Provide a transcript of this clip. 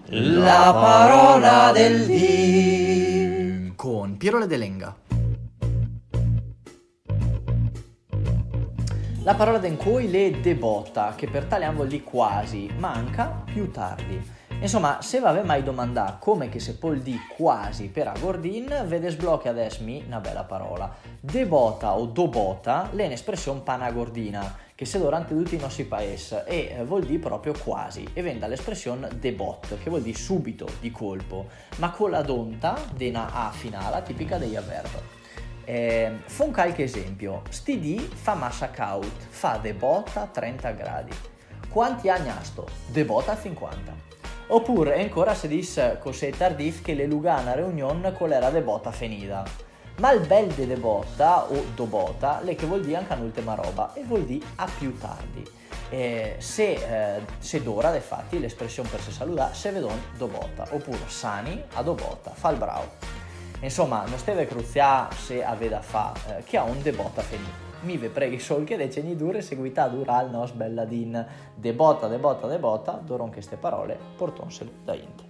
La parola del dì con Piero Ledelenga. La parola in cui le debota, che per italiano vuol dire quasi, manca più tardi. Insomma, se avete mai domandato come che se può dire quasi per agordin, vede sblocca adesso una bella parola. Debota o dobota è un'espressione panagordina che se durante tutti i nostri paesi e vuol dire proprio quasi e viene dall'espressione debot, che vuol dire subito, di colpo, ma con la donta di una A finale tipica degli avverbi. Fa un qualche esempio. Sti dì fa massa caut, fa debota a 30 gradi. Quanti anni ha sto? Debota a 50. Oppure ancora si dice così tardif che le lugana reunion con l'era debota finita. Ma il bel de debota o dobota le che vuol dire anche un'ultima roba e vuol dire a più tardi. Se d'ora, infatti, l'espressione per se salutare se vedon dobota, oppure sani a dobota, fa il bravo. Insomma, non steve cruziare se avete da fa che ha un debota finito. Mi ve preghi solo che deceni dure seguita dura il nos bella din debota, doron che ste parole portonsel da int.